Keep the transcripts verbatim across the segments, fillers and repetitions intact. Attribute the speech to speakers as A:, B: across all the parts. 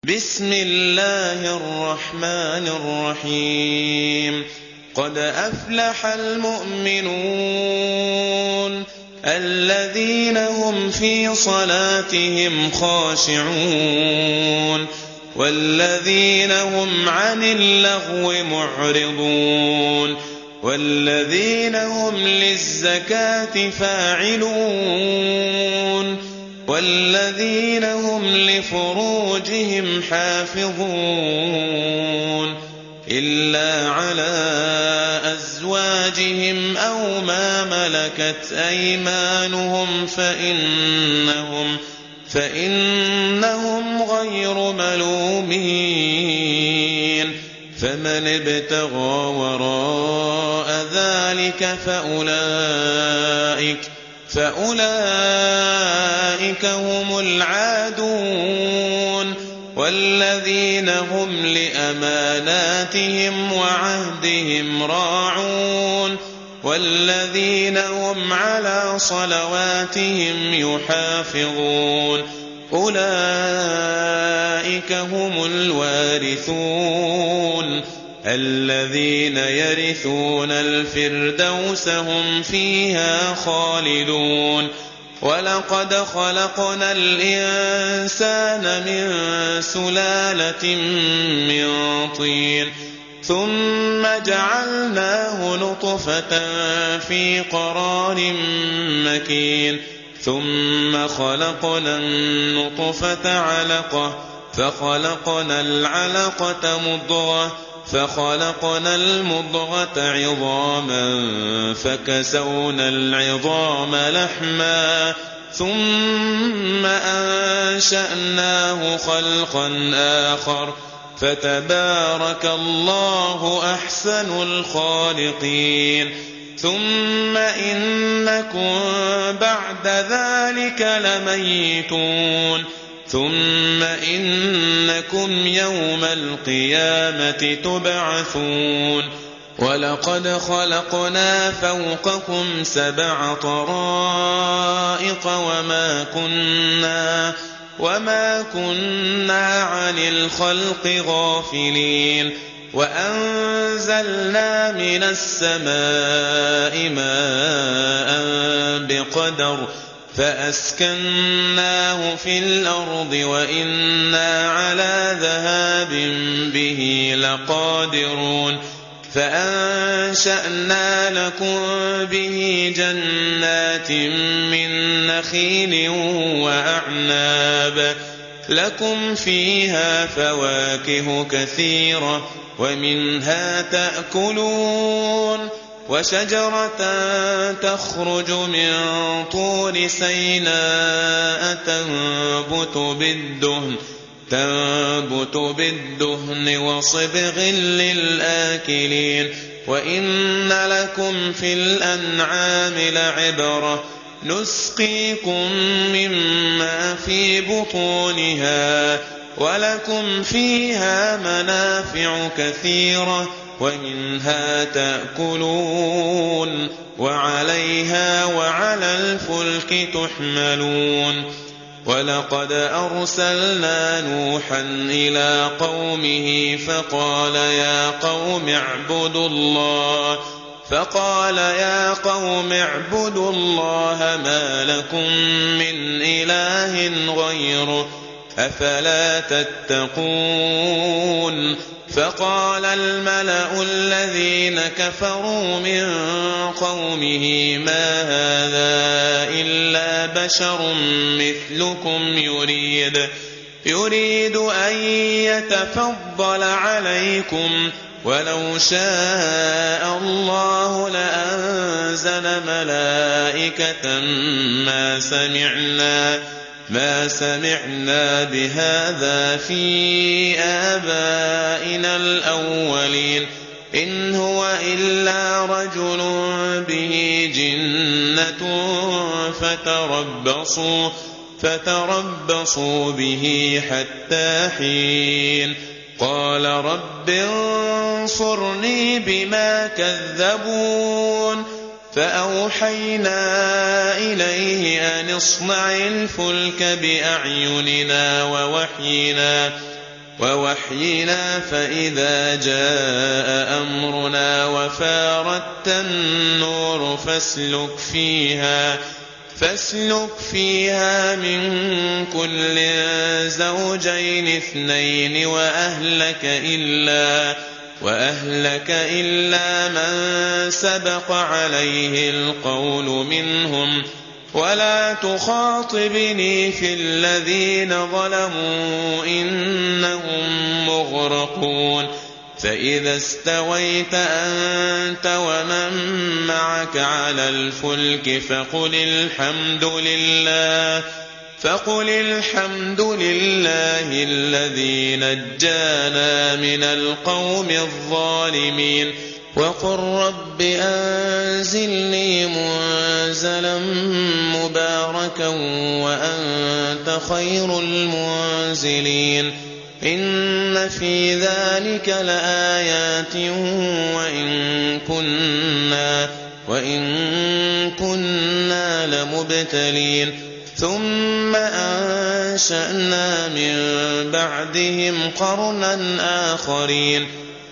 A: بسم الله الرحمن الرحيم قد أفلح المؤمنون الذين هم في صلاتهم خاشعون والذين هم عن اللغو معرضون والذين هم للزكاة فاعلون والذين هم لفروجهم حافظون إلا على أزواجهم أو ما ملكت أيمانهم فإنهم, فإنهم غير ملومين فمن ابتغى وراء ذلك فأولئك فأولئك هم العادون والذين هم لأماناتهم وعهدهم راعون والذين هم على صلواتهم يحافظون أولئك هم الوارثون الذين يرثون الفردوس هم فيها خالدون ولقد خلقنا الإنسان من سلالة من طين ثم جعلناه نطفة في قرار مكين ثم خلقنا النطفة علقة فخلقنا العلقة مضغة فخلقنا المضغة عظاما فكسونا العظام لحما ثم أنشأناه خلقا آخر فتبارك الله أحسن الخالقين ثم إنكم بعد ذلك لميتون ثم إنكم يوم القيامة تبعثون ولقد خلقنا فوقكم سبع طرائق وما كنا وما كنا عن الخلق غافلين وأنزلنا من السماء ماء بقدر فأسكناه في الأرض وإنا على ذهاب به لقادرون فأنشأنا لكم به جنات من نخيل وأعناب لكم فيها فواكه كثيرة ومنها تأكلون وشجرة تخرج من طور سيناء تنبت بالدهن تنبت بالدهن وصبغ للآكلين وإن لكم في الأنعام لعبرة نسقيكم مما في بطونها ولكم فيها منافع كثيرة ومنها تأكلون وعليها وعلى الفلك تحملون ولقد أرسلنا نوحا إلى قومه فقال يا قوم اعبدوا الله فقال يا قوم اعبدوا الله ما لكم من إله غيره أفلا تتقون فقال الملأ الذين كفروا من قومه ما هذا إلا بشر مثلكم يريد يريد أن يتفضل عليكم ولو شاء الله لأنزل ملائكة ما سمعنا ما سمعنا بهذا في آبائنا الأولين إن هو إلا رجل به جنة فتربصوا فتربصوا به حتى حين قال رب انصرني بما كذبون فأوحينا إليه أن اصنع الفلك بأعيننا ووحينا ووحينا فإذا جاء أمرنا وفارت النور فاسلك فيها فاسلك فيها من كل زوجين اثنين وأهلك إلا وأهلك إلا من سبق عليه القول منهم ولا تخاطبني في الذين ظلموا إنهم مغرقون فإذا استويت أنت ومن معك على الفلك فقل الحمد لله فقل الحمد لله الذي نجانا من القوم الظالمين وقل رب أنزلني منزلا مباركا وأنت خير المنزلين إن في ذلك لآيات وإن كنا وإن كنا لمبتلين ثم أنشأنا من بعدهم قرنا آخرين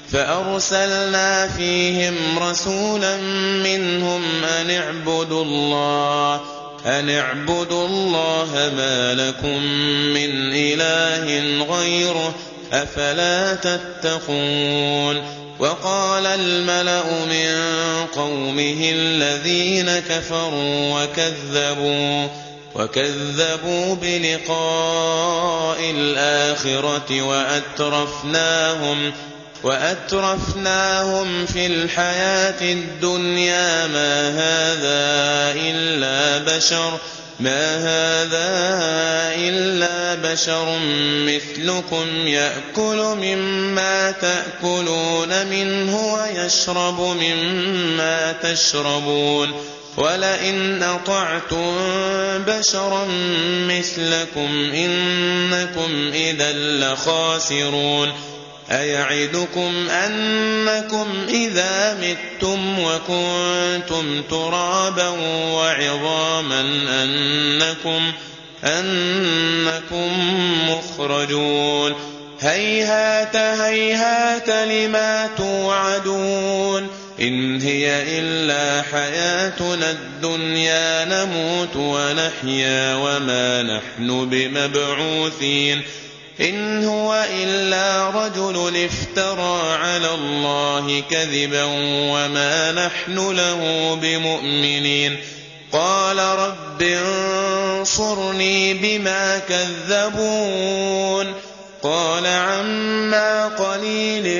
A: فأرسلنا فيهم رسولا منهم أن اعبدوا الله أن اعبدوا الله ما لكم من إله غيره أفلا تتقون وقال الملأ من قومه الذين كفروا وكذبوا وكذبوا بلقاء الآخرة وأترفناهم وأترفناهم في الحياة الدنيا ما هذا إلا بشر ما هذا إلا بشر مثلكم يأكل مما تأكلون منه ويشرب مما تشربون ولئن أطعتم بشرا مثلكم إنكم إذا لخاسرون أيعدكم أنكم إذا متم وكنتم ترابا وعظاما أنكم أنكم مخرجون هيهات هيهات لما توعدون إن هي إلا حياتنا الدنيا نموت ونحيا وما نحن بمبعوثين إن هو إلا رجل افترى على الله كذبا وما نحن له بمؤمنين قال رب انصرني بما كذبون قال عما قليل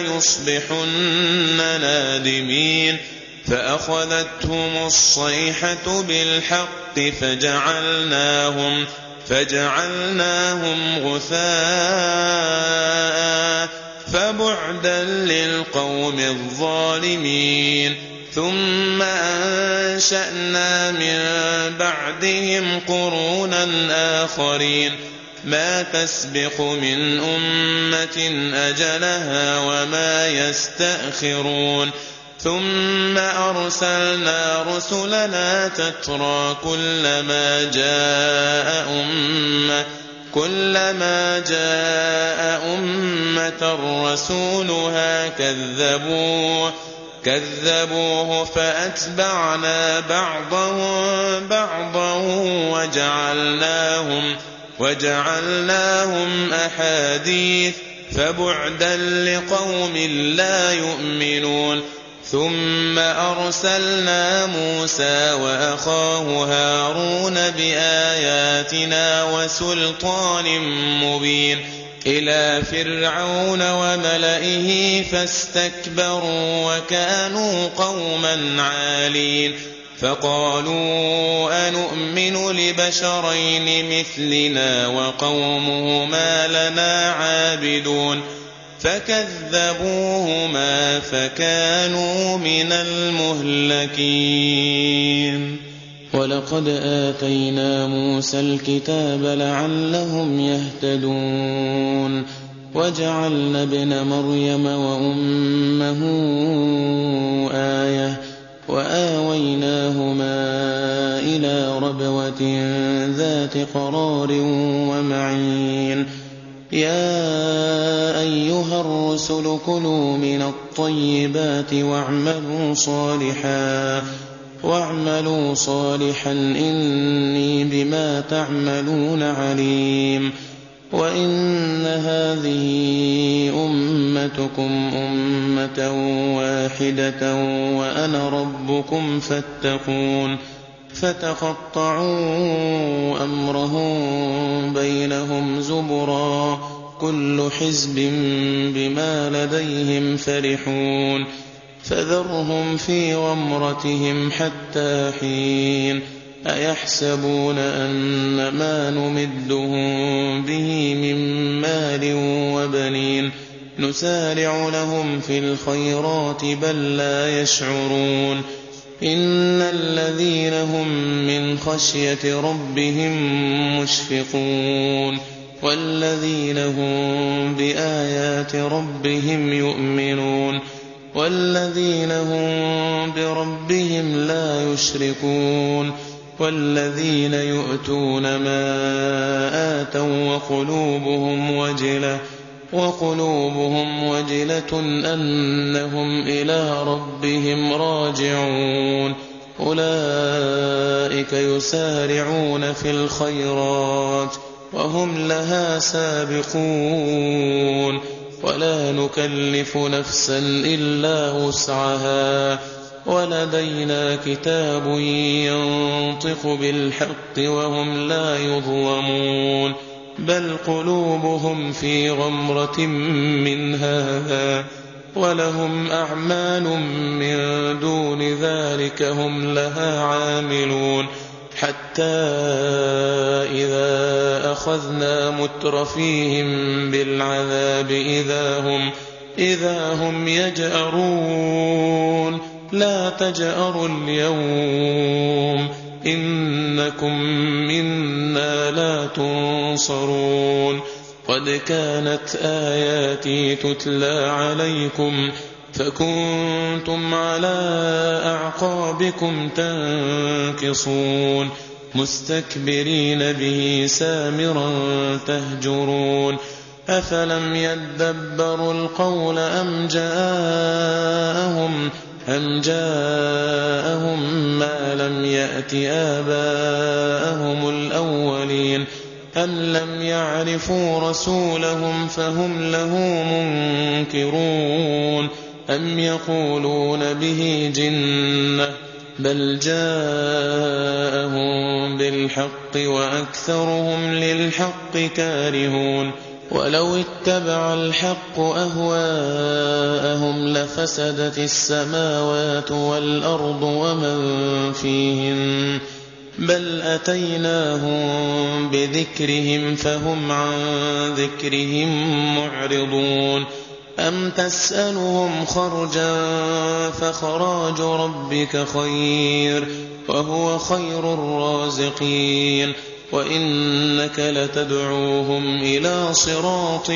A: ليصبحن نادمين فأخذتهم الصيحة بالحق فجعلناهم فجعلناهم غثاء فبعدا للقوم الظالمين ثم أنشأنا من بعدهم قرونا آخرين ما تسبق من أمة أجلها وما يستأخرون ثم أرسلنا رسلنا تترى كلما جاء أمة كلما جاء أمة رسولها كذبوه كذبوه فأتبعنا بعضهم بعضا وجعلناهم وجعلناهم أحاديث فبعدا لقوم لا يؤمنون ثم أرسلنا موسى وأخاه هارون بآياتنا وسلطان مبين إلى فرعون وملئه فاستكبروا وكانوا قوما عالين فقالوا أنؤمن لبشرين مثلنا وقومهما لنا عابدون فكذبوهما فكانوا من المهلكين ولقد آتينا موسى الكتاب لعلهم يهتدون وجعلنا ابن مريم وأمه آية وآويناهما إلى ربوة ذات قرار ومعين يا أيها الرسل كلوا من الطيبات واعملوا صالحا واعملوا صالحا إني بما تعملون عليم وإن هذه أمتكم أمة واحدة وأنا ربكم فاتقون فتقطعوا أمرهم بينهم زبرا كل حزب بما لديهم فرحون فذرهم في غمرتهم حتى حين أيحسبون أن ما نمدهم به من مال وبنين نسارع لهم في الخيرات بل لا يشعرون إن الذين هم من خشية ربهم مشفقون والذين هم بآيات ربهم يؤمنون والذين هم بربهم لا يشركون والذين يؤتون ما آتوا وقلوبهم وجلة وقلوبهم وجلة أنهم إلى ربهم راجعون أولئك يسارعون في الخيرات وهم لها سابقون ولا نكلف نفسا إلا وسعها ولدينا كتاب ينطق بالحق وهم لا يظلمون بل قلوبهم في غمرة من هذا ولهم أعمال من دون ذلك هم لها عاملون حتى إذا أخذنا مترفيهم بالعذاب إذا هم, إذا هم يجأرون لا تجأروا اليوم إنكم منا لا تنصرون قد كانت آياتي تتلى عليكم فكنتم على أعقابكم تنكصون مستكبرين به سامرا تهجرون أفلم يدبروا القول أم جاءهم أم جاءهم ما لم يأت آباءهم الأولين أم لم يعرفوا رسولهم فهم له منكرون أم يقولون به جنة بل جاءهم بالحق وأكثرهم للحق كارهون ولو اتبع الحق أهواءهم لفسدت السماوات والأرض ومن فيهن بل أتيناهم بذكرهم فهم عن ذكرهم معرضون أم تسألهم خرجا فخراج ربك خير وهو خير الرازقين وإنك لتدعوهم إلى صراط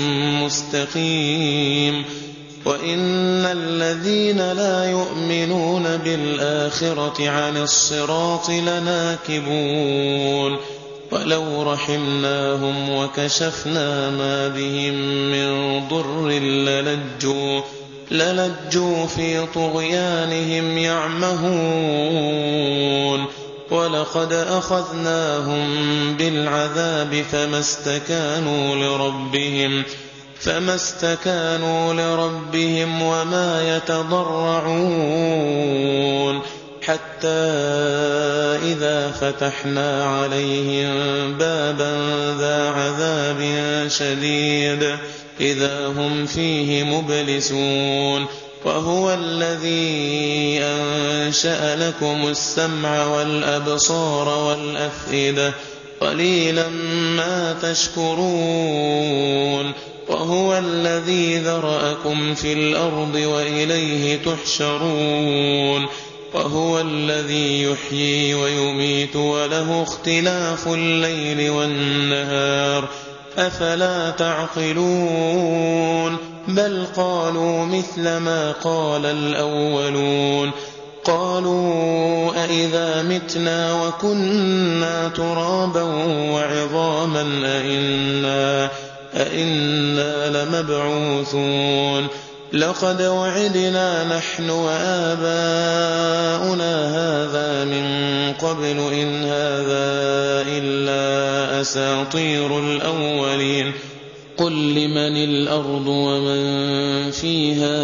A: مستقيم وإن الذين لا يؤمنون بالآخرة عن الصراط لناكبون ولو رحمناهم وكشفنا ما بهم من ضر للجوا, للجوا في طغيانهم يعمهون ولقد أخذناهم بالعذاب فما استكانوا لربهم فما استكانوا لربهم وما يتضرعون حتى إذا فتحنا عليهم بابا ذا عذاب شديد إذا هم فيه مبلسون وهو الذي أنشأ لكم السمع والأبصار والأفئدة قليلا ما تشكرون وهو الذي ذرأكم في الأرض وإليه تحشرون وهو الذي يحيي ويميت وله اختلاف الليل والنهار أفلا تعقلون بل قالوا مثل ما قال الأولون قالوا أئذا متنا وكنا ترابا وعظاما أئنا, أئنا لمبعوثون لقد وعدنا نحن وآباؤنا هذا من قبل إن هذا إلا أساطير الأولين قل لمن الأرض ومن فيها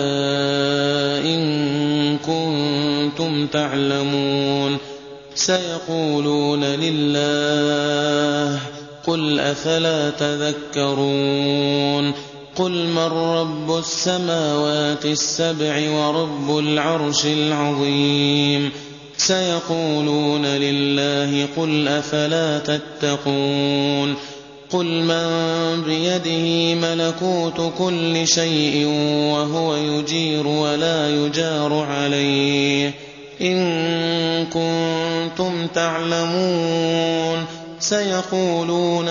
A: إن كنتم تعلمون سيقولون لله قل أفلا تذكرون قل من رب السماوات السبع ورب العرش العظيم سيقولون لله قل أفلا تتقون قل من بيده ملكوت كل شيء وهو يجير ولا يجار عليه إن كنتم تعلمون سيقولون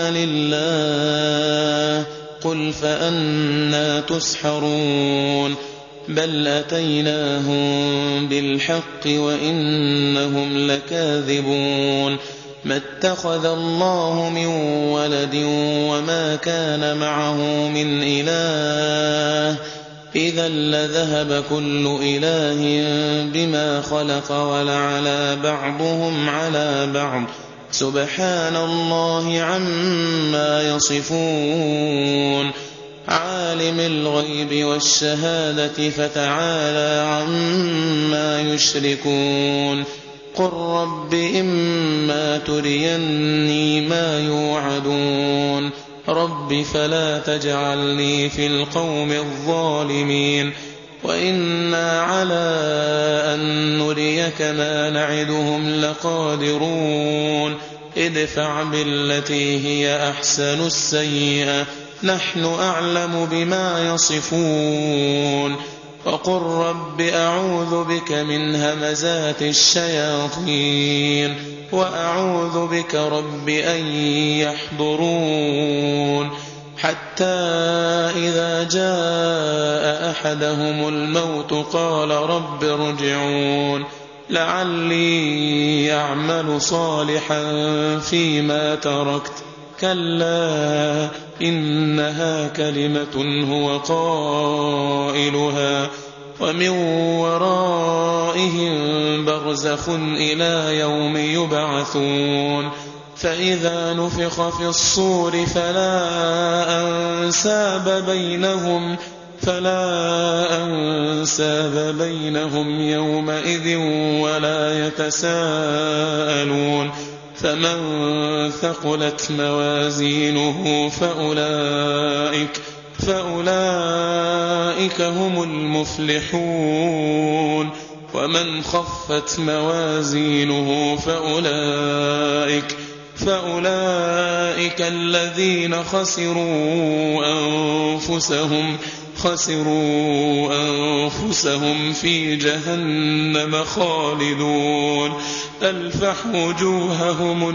A: لله قل فأنى تسحرون بل أتيناهم بالحق وإنهم لكاذبون ما اتخذ الله من ولد وما كان معه من إله إذا لذهب كل إله بما خلق ولعلى بعضهم على بعض سبحان الله عما يصفون عالم الغيب والشهادة فتعالى عما يشركون قل رب إما تريني ما يوعدون رب فلا تجعلني في القوم الظالمين وإنا على أن نريك ما نعدهم لقادرون ادفع بالتي هي أحسن السيئة نحن أعلم بما يصفون وقل رب أعوذ بك من همزات الشياطين وأعوذ بك رب أن يحضرون حتى إذا جاء أحدهم الموت قال رب ارجعون لعلي أعمل صالحا فيما تركت كلا إنها كلمة هو قائلها ومن ورائهم برزخ إلى يوم يبعثون فإذا نفخ في الصور فلا أنساب بينهم فلا أنساب بينهم يومئذ ولا يتساءلون فمن ثقلت موازينه فأولئك فأولئك هم المفلحون ومن خفت موازينه فأولئك فأولئك الذين خسروا أنفسهم خسروا أنفسهم في جهنم خالدون تلفح وجوههم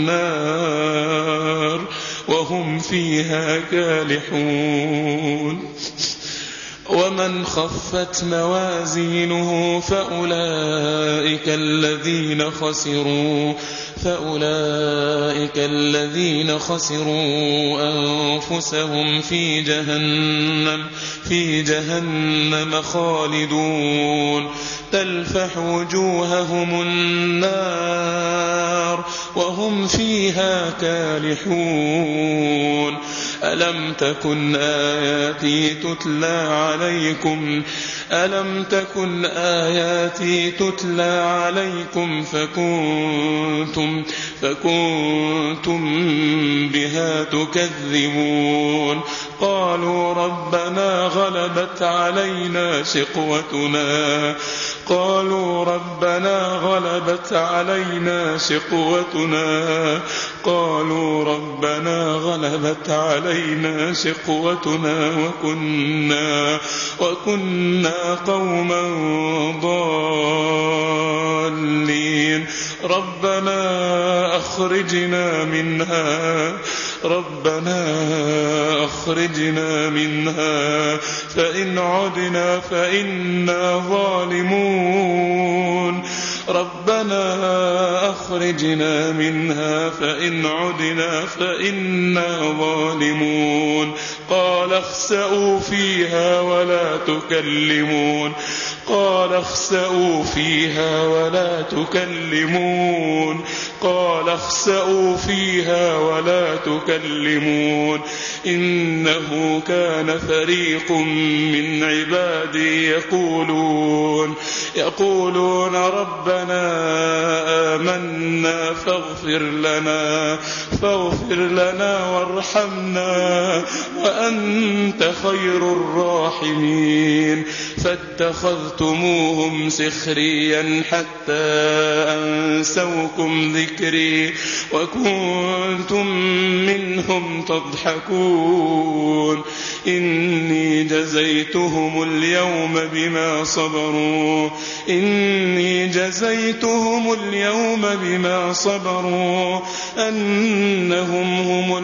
A: النار وهم فيها كالحون ومن خفت موازينه فأولئك الذين خسروا فأولئك الذين خسروا أنفسهم في جهنم في جهنم خالدون تلفح وجوههم النار وهم فيها كالحون ألم تكن آياتي تتلى عليكم ألم تكن آياتي تتلى عليكم فكنتم فكنتم بها تكذبون قالوا ربنا غلبت علينا شقوتنا قالوا ربنا غلبت علينا شقوتنا قالوا ربنا غلبت علينا شقوتنا وكنا وكنا قوما ضالين ربنا أخرجنا منها ربنا أخرجنا منها فإن عدنا فإنا ظالمون ربنا أخرجنا منها فإن عدنا فإنا ظالمون قال اخسئوا فيها ولا تكلمون قال اخسئوا فيها ولا تكلمون قال اخسئوا فيها ولا تكلمون إنه كان فريق من عبادي يقولون يقولون ربنا آمنا فاغفر لنا فاغفر لنا وارحمنا وأنت خير الراحمين فاتخذتموهم سخريا حتى أنسوكم ذكري وكنتم منهم تضحكون إني جزيتهم اليوم بما صبروا إني جزيتهم اليوم بما صبروا أنهم هم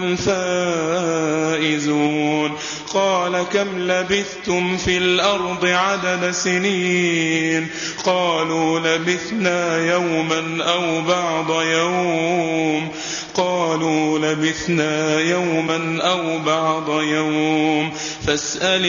A: الفائزون قال كم لبثتم في الأرض عدد سنين قالوا لبثنا يوما أو بعض يوم قالوا لبثنا يوما أو بعض يوم فاسأل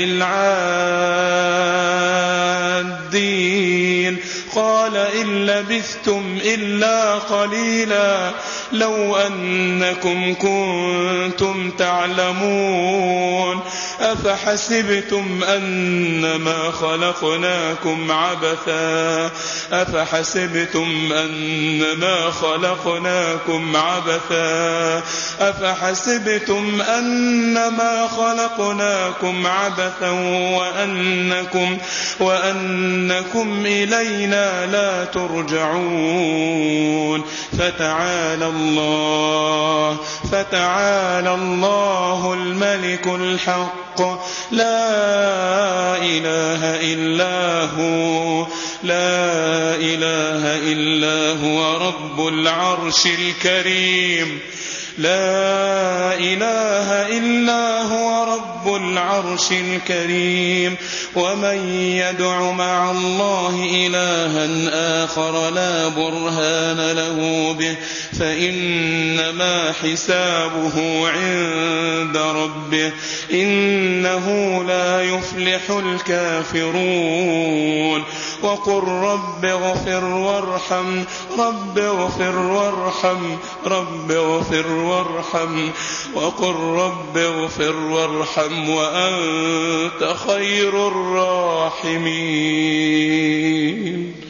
A: العادين قال إن لبثتم إلا قليلا لو أنكم كنتم تعلمون أفحسبتم أنما خلقناكم عبثا أفحسبتم أنما خلقناكم عبثا أفحسبتم أنما خلقناكم عبثا وأنكم وأنكم إلينا لا ترجعون فتعالى الله فتعالى الله الملك الحق لا إله إلا هو لا إله إلا هو رب العرش الكريم لا إله إلا هو رب العرش الكريم ومن يدع مع الله إلها آخر لا برهان له به فإنما حسابه عند ربه إنه لا يفلح الكافرون وقل رب اغفر وارحم رب اغفر وارحم رب اغفر وارحم وقل رب اغفر وارحم وأنت خير الراحمين.